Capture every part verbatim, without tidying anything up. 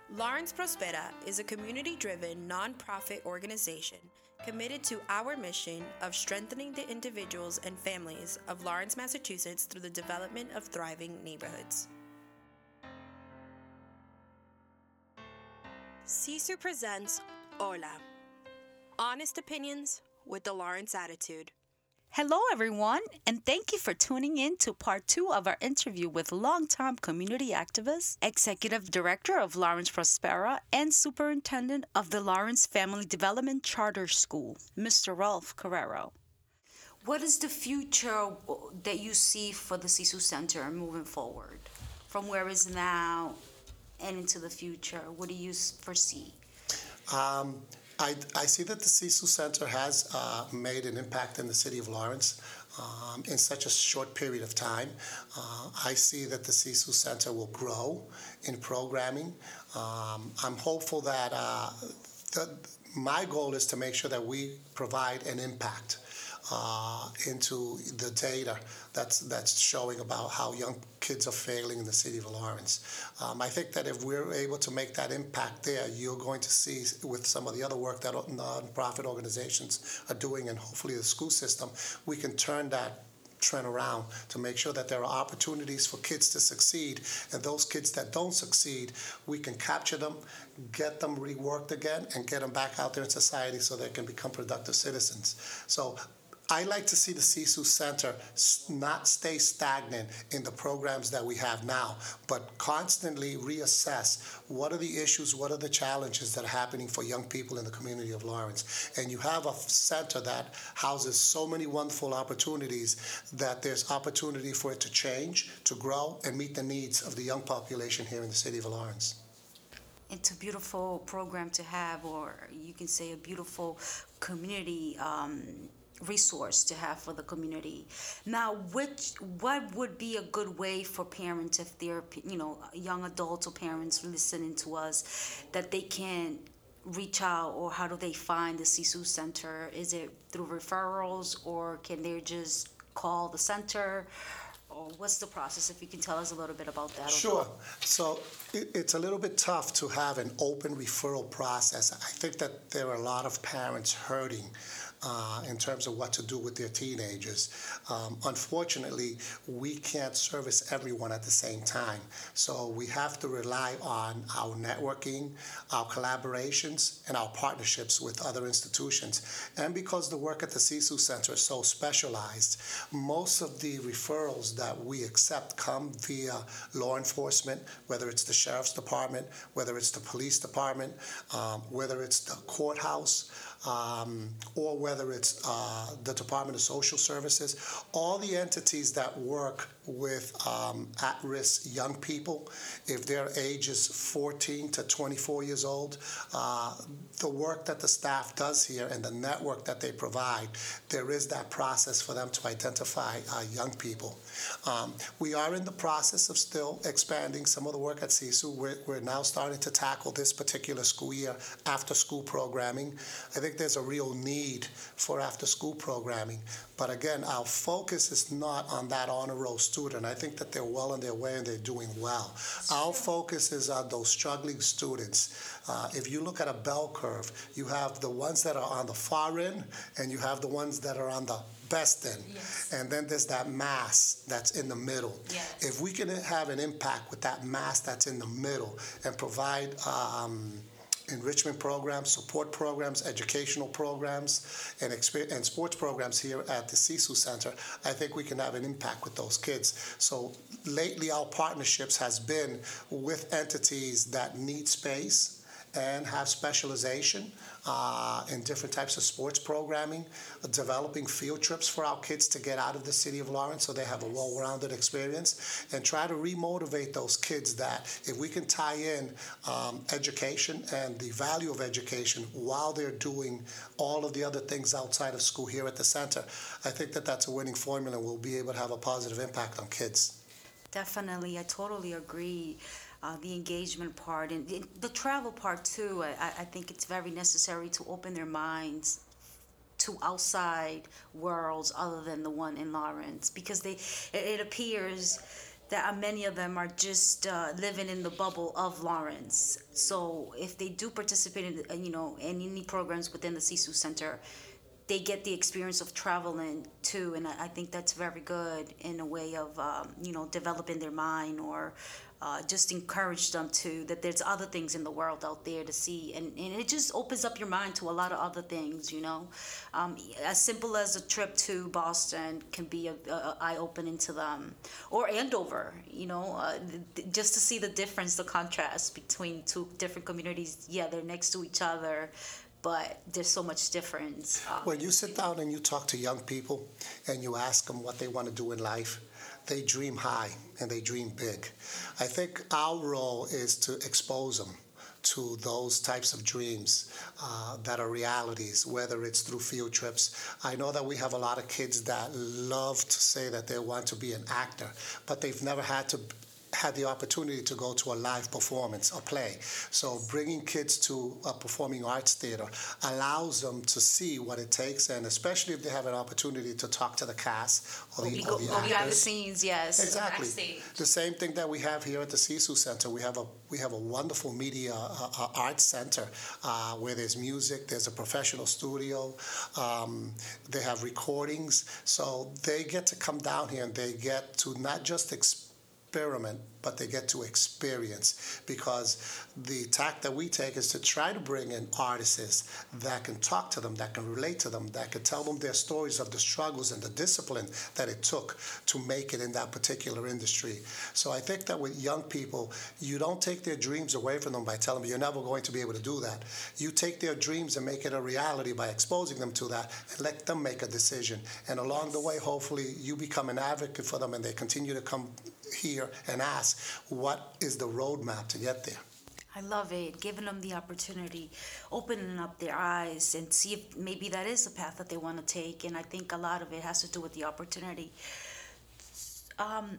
Lawrence Prospera is a community-driven nonprofit organization committed to our mission of strengthening the individuals and families of Lawrence, Massachusetts through the development of thriving neighborhoods. Sisu presents Hola, honest opinions with the Lawrence attitude. Hello, everyone, and thank you for tuning in to part two of our interview with longtime community activist, executive director of Lawrence Prospera, and superintendent of the Lawrence Family Development Charter School, Mister Ralph Carrero. What is the future that you see for the Sisu Center moving forward, from where it is now and into the future? What do you foresee? Um, I, I see that the Sisu Center has uh, made an impact in the city of Lawrence um, in such a short period of time. Uh, I see that the Sisu Center will grow in programming. Um, I'm hopeful that uh, the, my goal is to make sure that we provide an impact uh, into the data that's that's showing about how young kids are failing in the city of Lawrence. Um, I think that if we're able to make that impact there, you're going to see with some of the other work that nonprofit organizations are doing, and hopefully the school system, we can turn that trend around to make sure that there are opportunities for kids to succeed, and those kids that don't succeed, we can capture them, get them reworked again, and get them back out there in society so they can become productive citizens. So I like to see the Sisu Center not stay stagnant in the programs that we have now, but constantly reassess what are the issues, what are the challenges that are happening for young people in the community of Lawrence. And you have a center that houses so many wonderful opportunities that there's opportunity for it to change, to grow, and meet the needs of the young population here in the city of Lawrence. It's a beautiful program to have, or you can say a beautiful community um, resource to have for the community. Now, which what would be a good way for parents, if they're, you know, young adults or parents listening to us, that they can reach out, or how do they find the Sisu Center? Is it through referrals, or can they just call the center? Or what's the process, if you can tell us a little bit about that? Sure. So it, it's a little bit tough to have an open referral process. I think that there are a lot of parents hurting uh, in terms of what to do with their teenagers. Um, unfortunately, we can't service everyone at the same time. So we have to rely on our networking, our collaborations, and our partnerships with other institutions. And because the work at the Sisu Center is so specialized, most of the referrals that we accept come via law enforcement, whether it's the sheriff's department, whether it's the police department, um, whether it's the courthouse, um, or whether it's uh, the Department of Social Services. All the entities that work with um, at-risk young people, if their age is fourteen to twenty-four years old, uh, the work that the staff does here and the network that they provide, there is that process for them to identify uh, young people. Um, we are in the process of still expanding some of the work at Sisu. We're, we're now starting to tackle this particular school year after-school programming. I think there's a real need for after-school programming. But again, our focus is not on that honor roll student. I think that they're well on their way and they're doing well. Our focus is on those struggling students. Uh, if you look at a bell curve, you have the ones that are on the far end and you have the ones that are on the best end. Yes. And then there's that mass that's in the middle. Yes. If we can have an impact with that mass that's in the middle and provide um, enrichment programs, support programs, educational programs, and, exper- and sports programs here at the Sisu Center, I think we can have an impact with those kids. So lately our partnerships has been with entities that need space and have specialization uh, in different types of sports programming, developing field trips for our kids to get out of the city of Lawrence so they have a well-rounded experience, and try to remotivate those kids that if we can tie in um, education and the value of education while they're doing all of the other things outside of school here at the center, I think that that's a winning formula and we'll be able to have a positive impact on kids. Definitely, I totally agree. Uh, the engagement part and the, the travel part too. I, I think it's very necessary to open their minds to outside worlds other than the one in Lawrence, because they it, it appears that uh, many of them are just uh, living in the bubble of Lawrence. So if they do participate in, uh, you know, in any programs within the Sisu Center, they get the experience of traveling too, and I, I think that's very good in a way of um, you know, developing their mind, or uh, just encourage them to that there's other things in the world out there to see, and, and it just opens up your mind to a lot of other things, you know. Um, as simple as a trip to Boston can be a, a eye opening to them, or Andover, you know, uh, th- just to see the difference, the contrast between two different communities. Yeah, they're next to each other, but there's so much difference. Um, When you sit down and you talk to young people and you ask them what they want to do in life, they dream high and they dream big. I think our role is to expose them to those types of dreams uh, that are realities, whether it's through field trips. I know that we have a lot of kids that love to say that they want to be an actor, but they've never had to had the opportunity to go to a live performance, a play. So bringing kids to a performing arts theater allows them to see what it takes, and especially if they have an opportunity to talk to the cast or the, go, or the go behind the actors. scenes, yes. Exactly. Backstage. The same thing that we have here at the Sisu Center. We have a we have a wonderful media uh, uh, arts center uh, where there's music, there's a professional studio, um, they have recordings. So they get to come down here and they get to not just experiment, but they get to experience, because the tack that we take is to try to bring in artists that can talk to them, that can relate to them, that can tell them their stories of the struggles and the discipline that it took to make it in that particular industry. So I think that with young people, you don't take their dreams away from them by telling them you're never going to be able to do that. You take their dreams and make it a reality by exposing them to that and let them make a decision. And along the way, hopefully, you become an advocate for them and they continue to come here and ask, what is the roadmap to get there? I love it, giving them the opportunity, opening up their eyes and see if maybe that is a path that they want to take. And I think a lot of it has to do with the opportunity. Um,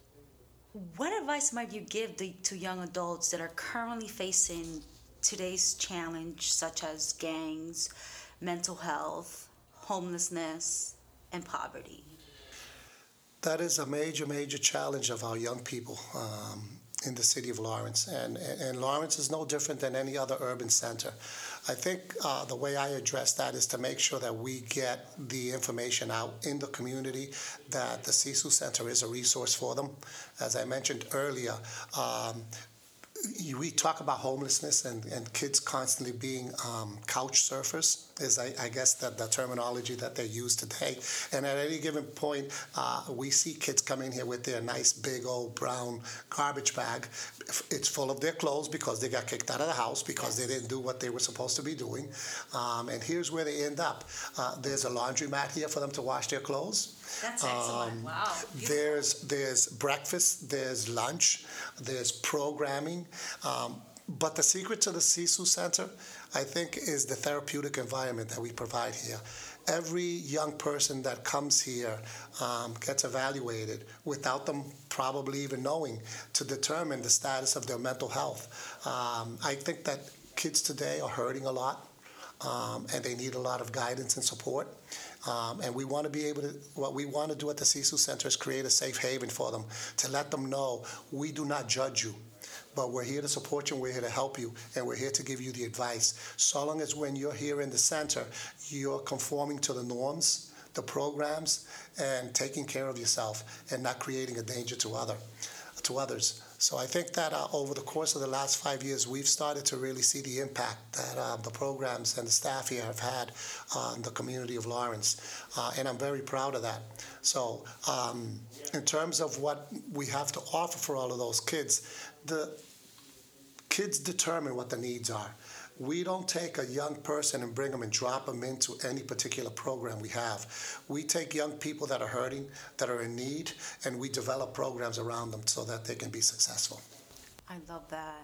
what advice might you give the, to young adults that are currently facing today's challenge, such as gangs, mental health, homelessness, and poverty? That is a major, major challenge of our young people um, in the city of Lawrence. And, and Lawrence is no different than any other urban center. I think uh, the way I address that is to make sure that we get the information out in the community that the Sisu Center is a resource for them. As I mentioned earlier, um, we talk about homelessness and, and kids constantly being um, couch surfers is, I, I guess, the, the terminology that they use today. And at any given point, uh, we see kids come in here with their nice big old brown garbage bag. It's full of their clothes because they got kicked out of the house because they didn't do what they were supposed to be doing. Um, and here's where they end up. Uh, there's a laundromat here for them to wash their clothes. That's excellent. Um, Wow. Beautiful. There's there's breakfast, there's lunch, there's programming. Um, but the secret to the Sisu Center, I think, is the therapeutic environment that we provide here. Every young person that comes here um, gets evaluated without them probably even knowing, to determine the status of their mental health. Um, I think that kids today are hurting a lot, um, and they need a lot of guidance and support. Um, and we want to be able to, what we want to do at the Sisu Center is create a safe haven for them, to let them know we do not judge you, but we're here to support you, and we're here to help you, and we're here to give you the advice. So long as when you're here in the center, you're conforming to the norms, the programs, and taking care of yourself and not creating a danger to other, to others. So I think that uh, over the course of the last five years, we've started to really see the impact that uh, the programs and the staff here have had on the community of Lawrence, uh, and I'm very proud of that. So um, in terms of what we have to offer for all of those kids, the kids determine what the needs are. We don't take a young person and bring them and drop them into any particular program we have. We take young people that are hurting, that are in need, and we develop programs around them so that they can be successful. I love that.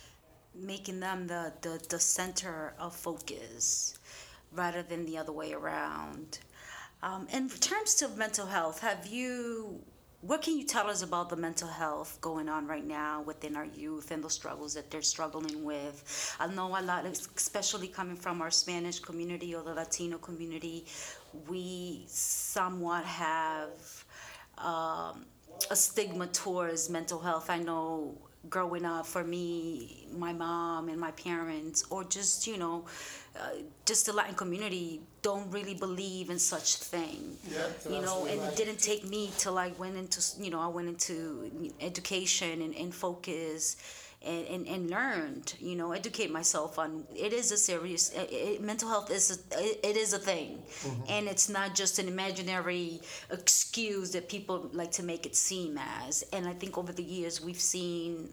Making them the, the, the center of focus rather than the other way around. Um, in terms of mental health, have you, what can you tell us about the mental health going on right now within our youth and the struggles that they're struggling with? I know a lot, especially coming from our Spanish community or the Latino community, we somewhat have um, a stigma towards mental health. I know growing up, for me, my mom and my parents, or just, you know, uh, just the Latin community don't really believe in such thing. Yeah, you know, and right. It didn't take me till I went into, you know, I went into education and, and focus and, and, and learned, you know, educate myself on it is a serious, it, it, mental health is, a, it, it is a thing. Mm-hmm. And it's not just an imaginary excuse that people like to make it seem as. And I think over the years we've seen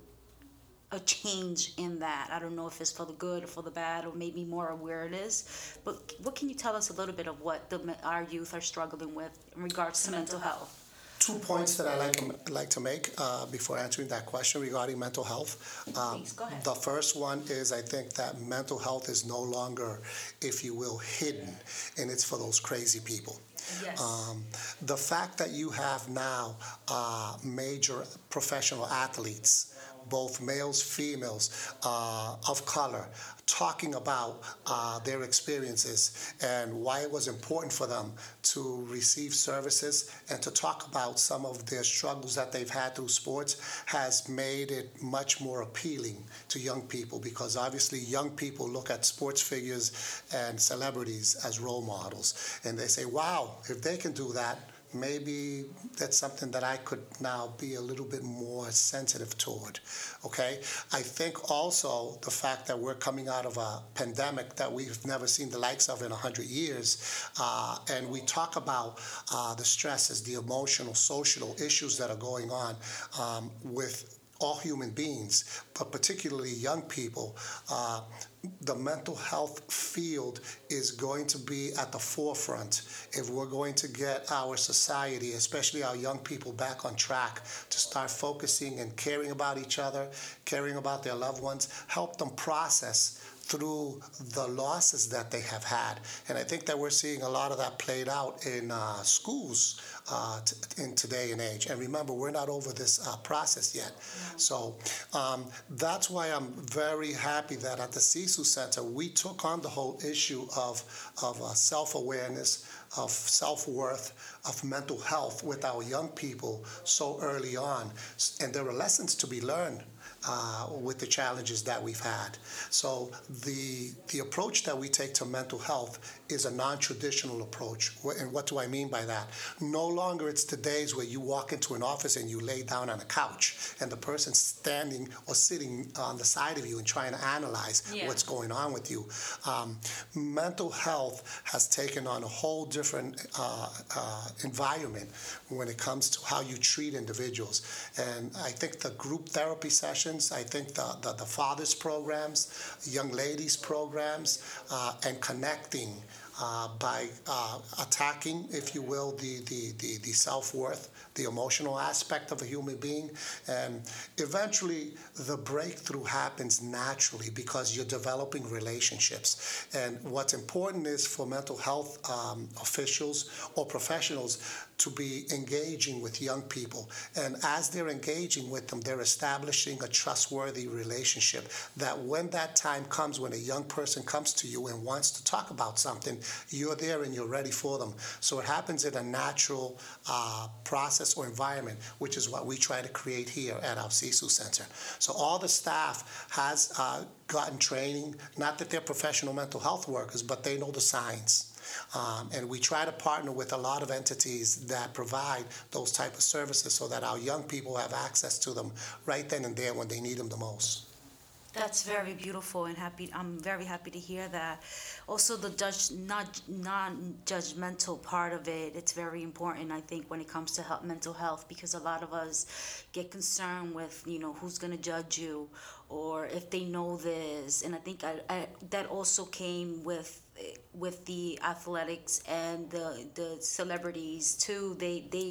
a change in that. I don't know if it's for the good or for the bad, or maybe more aware it is. But what can you tell us a little bit of what the, our youth are struggling with in regards to mental health? Two points that I like like to make uh, before answering that question regarding mental health. Um, Please, go ahead. The first one is I think that mental health is no longer, if you will, hidden, and it's for those crazy people. Yes. Um, the fact that you have now uh, major professional athletes, both males, females, uh, of color, talking about uh, their experiences and why it was important for them to receive services and to talk about some of their struggles that they've had through sports has made it much more appealing to young people, because obviously young people look at sports figures and celebrities as role models, and they say, wow, if they can do that, maybe that's something that I could now be a little bit more sensitive toward, okay? I think also the fact that we're coming out of a pandemic that we've never seen the likes of in one hundred years, uh, and we talk about uh, the stresses, the emotional, social issues that are going on um, with all human beings, but particularly young people. Uh, the mental health field is going to be at the forefront if we're going to get our society, especially our young people, back on track to start focusing and caring about each other, caring about their loved ones, help them process through the losses that they have had. And I think that we're seeing a lot of that played out in uh, schools uh, t- in today and age. And remember, we're not over this uh, process yet. Yeah. So um, that's why I'm very happy that at the Sisu Center, we took on the whole issue of, of uh, self-awareness, of self-worth, of mental health with our young people so early on. And there are lessons to be learned Uh, with the challenges that we've had. So the the approach that we take to mental health is a non-traditional approach. And what do I mean by that? No longer it's the days where you walk into an office and you lay down on a couch and the person's standing or sitting on the side of you and trying to analyze yeah. what's going on with you. Um, mental health has taken on a whole different uh, uh, environment when it comes to how you treat individuals. And I think the group therapy sessions, I think the, the, the fathers programs, young ladies programs, uh, and connecting uh, by uh, attacking, if you will, the, the, the, the self-worth, the emotional aspect of a human being. And eventually the breakthrough happens naturally because you're developing relationships. And what's important is for mental health um, officials or professionals to be engaging with young people. And as they're engaging with them, they're establishing a trustworthy relationship that when that time comes, when a young person comes to you and wants to talk about something, you're there and you're ready for them. So it happens in a natural uh, process or environment, which is what we try to create here at our Sisu Center. So all the staff has uh, gotten training, not that they're professional mental health workers, but they know the signs. Um, and we try to partner with a lot of entities that provide those type of services so that our young people have access to them right then and there when they need them the most. That's very beautiful, and happy. I'm very happy to hear that. Also, the judge, not non-judgmental part of it, it's very important, I think, when it comes to health, mental health, because a lot of us get concerned with, you know, who's going to judge you or if they know this. And I think I, I, that also came with with the athletics and the the celebrities too. They they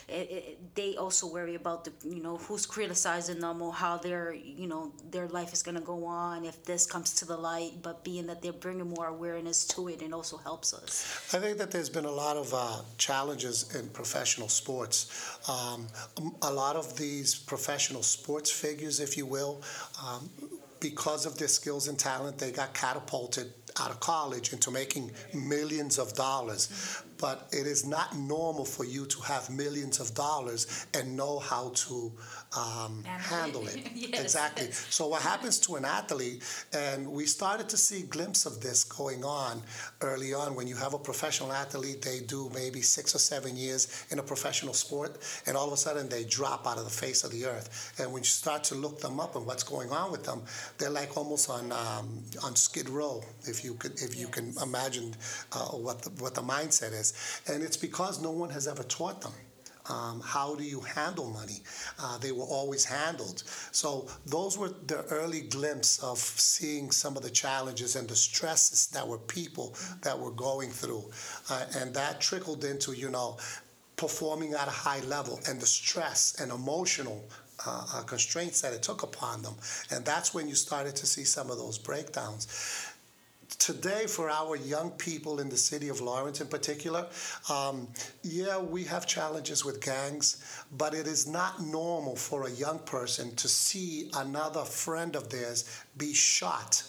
they also worry about the, you know, who's criticizing them or how their, you know, their life is going to go on if this comes to the light. But being that they're bringing more awareness to it, it also helps us. I think that there's been a lot of uh, challenges in professional sports. Um, a lot of these professional sports figures, if you will, um, because of their skills and talent, they got catapulted out of college into making millions of dollars. but it is not normal for you to have millions of dollars and know how to um, handle it. Yes. Exactly. So what happens to an athlete, and we started to see a glimpse of this going on early on. When you have a professional athlete, they do maybe six or seven years in a professional sport, and all of a sudden they drop out of the face of the earth. And when you start to look them up and what's going on with them, they're like almost on um, on Skid Row, if you could if you Yes. can imagine uh, what the, what the mindset is. And it's because no one has ever taught them. Um, how do you handle money? Uh, they were always handled. So those were the early glimpse of seeing some of the challenges and the stresses that were people that were going through. Uh, and that trickled into, you know, performing at a high level and the stress and emotional uh, uh, constraints that it took upon them. And that's when you started to see some of those breakdowns. Today, for our young people in the city of Lawrence in particular, um, yeah, we have challenges with gangs, but it is not normal for a young person to see another friend of theirs be shot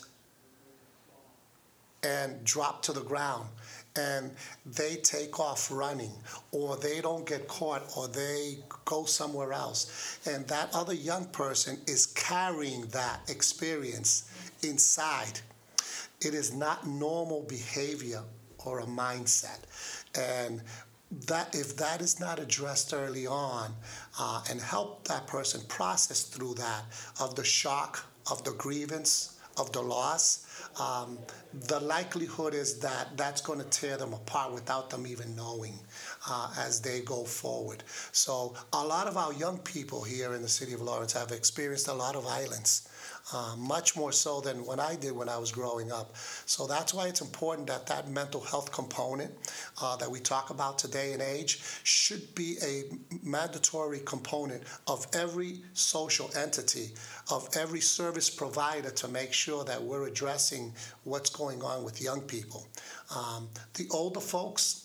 and drop to the ground, and they take off running, or they don't get caught, or they go somewhere else. And that other young person is carrying that experience inside. It is not normal behavior or a mindset. And that if that is not addressed early on uh, and help that person process through that, of the shock, of the grievance, of the loss, um, the likelihood is that that's going to tear them apart without them even knowing uh, as they go forward. So a lot of our young people here in the city of Lawrence have experienced a lot of violence. Uh, much more so than when I did when I was growing up. So that's why it's important that that mental health component uh, that we talk about today in age should be a mandatory component of every social entity, of every service provider, to make sure that we're addressing what's going on with young people. Um, the older folks,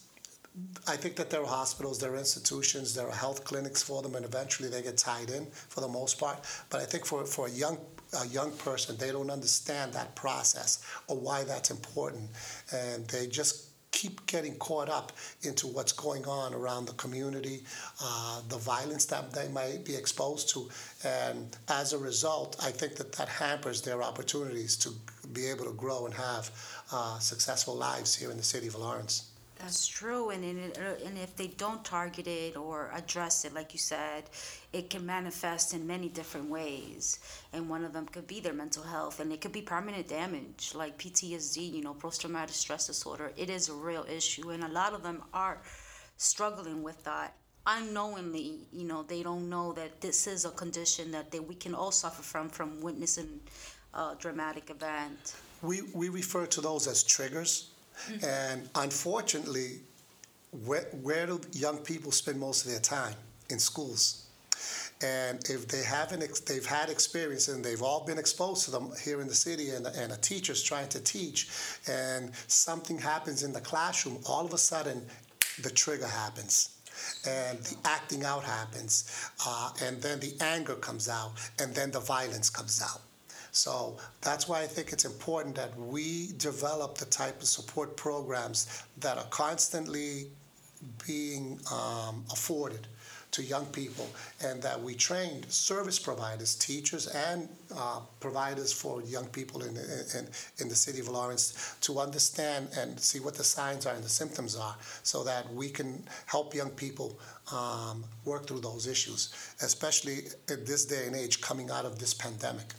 I think that there are hospitals, there are institutions, there are health clinics for them, and eventually they get tied in for the most part. But I think for, for a young a young person, they don't understand that process or why that's important. And they just keep getting caught up into what's going on around the community, uh, the violence that they might be exposed to. And as a result, I think that that hampers their opportunities to be able to grow and have uh, successful lives here in the city of Lawrence. That's true, and in it, uh, and if they don't target it or address it, like you said, it can manifest in many different ways. And one of them could be their mental health, and it could be permanent damage, like P T S D, you know, post-traumatic stress disorder. It is a real issue, and a lot of them are struggling with that unknowingly. You know, they don't know that this is a condition that they, we can all suffer from from witnessing a dramatic event. We we refer to those as triggers. Mm-hmm. And unfortunately, where, where do young people spend most of their time? In schools. And if they haven't, they've had experience and they've all been exposed to them here in the city, and, and a teacher's trying to teach, and something happens in the classroom, all of a sudden the trigger happens. And the acting out happens, uh, and then the anger comes out, and then the violence comes out. So that's why I think it's important that we develop the type of support programs that are constantly being um, afforded to young people, and that we train service providers, teachers, and uh, providers for young people in, in, in the city of Lawrence to understand and see what the signs are and the symptoms are, so that we can help young people um, work through those issues, especially in this day and age coming out of this pandemic.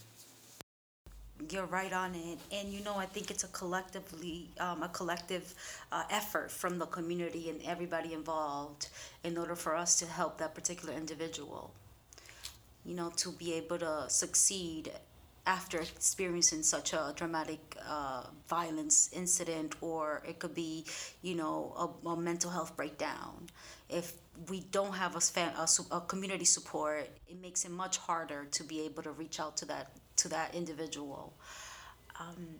You're right on it, and you know, I think it's a collectively, um, a collective uh, effort from the community and everybody involved in order for us to help that particular individual, you know, to be able to succeed after experiencing such a dramatic uh, violence incident, or it could be, you know, a, a mental health breakdown. If we don't have a, fam- a, a community support, it makes it much harder to be able to reach out to that to that individual. Um,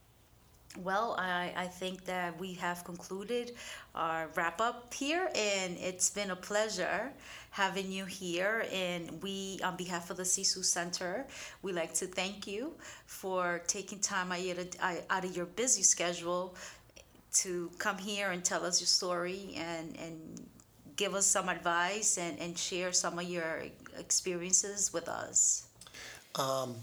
well, I, I think that we have concluded our wrap up here, and it's been a pleasure having you here. And we, on behalf of the Sisu Center, we like to thank you for taking time out of your busy schedule to come here and tell us your story and, and give us some advice and, and share some of your experiences with us. Um,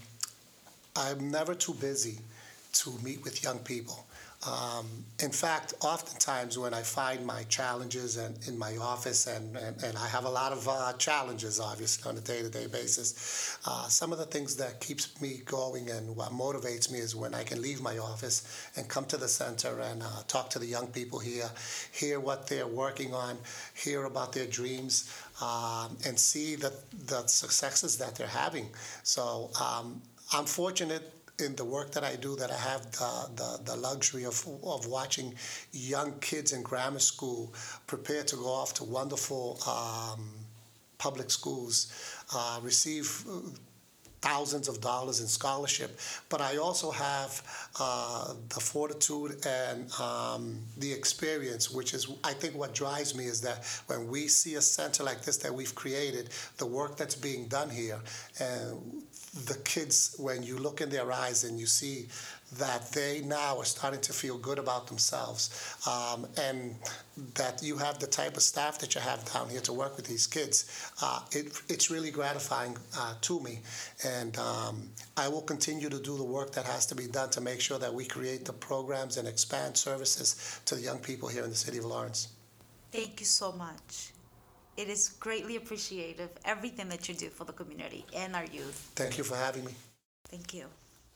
I'm never too busy to meet with young people. Um, in fact, oftentimes when I find my challenges and in my office, and, and, and I have a lot of uh, challenges, obviously, on a day-to-day basis, uh, some of the things that keeps me going and what motivates me is when I can leave my office and come to the center and uh, talk to the young people here, hear what they're working on, hear about their dreams, um, and see the, the successes that they're having. So um, I'm fortunate in the work that I do, that I have the, the, the luxury of, of watching young kids in grammar school prepare to go off to wonderful um, public schools, uh, receive thousands of dollars in scholarship. But I also have uh, the fortitude and um, the experience, which is, I think, what drives me is that when we see a center like this that we've created, the work that's being done here, and the kids, when you look in their eyes and you see that they now are starting to feel good about themselves, um, and that you have the type of staff that you have down here to work with these kids, uh, it, it's really gratifying uh, to me. And um, I will continue to do the work that has to be done to make sure that we create the programs and expand services to the young people here in the city of Lawrence. Thank you so much. It is greatly appreciated, everything that you do for the community and our youth. Thank you for having me. Thank you.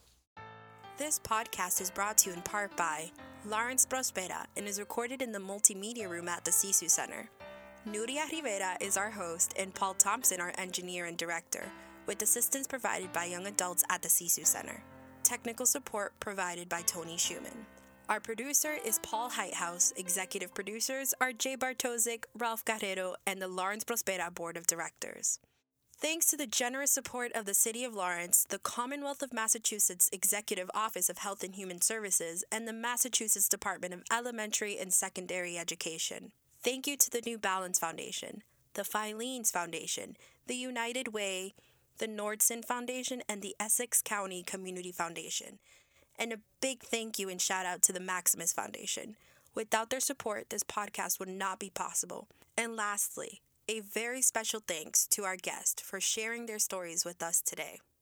This podcast is brought to you in part by Lawrence Prospera and is recorded in the multimedia room at the Sisu Center. Nuria Rivera is our host and Paul Thompson our engineer and director, with assistance provided by young adults at the Sisu Center. Technical support provided by Tony Schumann. Our producer is Paul Heighthouse. Executive producers are Jay Bartosik, Ralph Guerrero, and the Lawrence Prospera Board of Directors. Thanks to the generous support of the City of Lawrence, the Commonwealth of Massachusetts Executive Office of Health and Human Services, and the Massachusetts Department of Elementary and Secondary Education. Thank you to the New Balance Foundation, the Filene's Foundation, the United Way, the Nordson Foundation, and the Essex County Community Foundation. And a big thank you and shout out to the Maximus Foundation. Without their support, this podcast would not be possible. And lastly, a very special thanks to our guest for sharing their stories with us today.